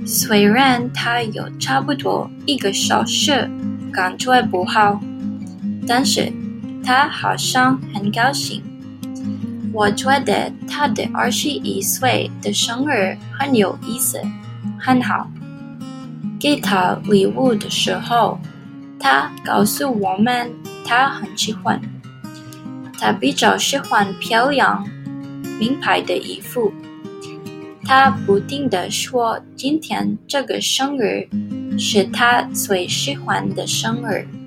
虽然他有差不多1个小时感觉不好，但是他好像很高兴。我觉得他的21岁的生日很有意思，很好。给他礼物的时候，他告诉我们他很喜欢。他比较喜欢漂亮、名牌的衣服。他不停地说今天这个生日是他最喜欢的生日。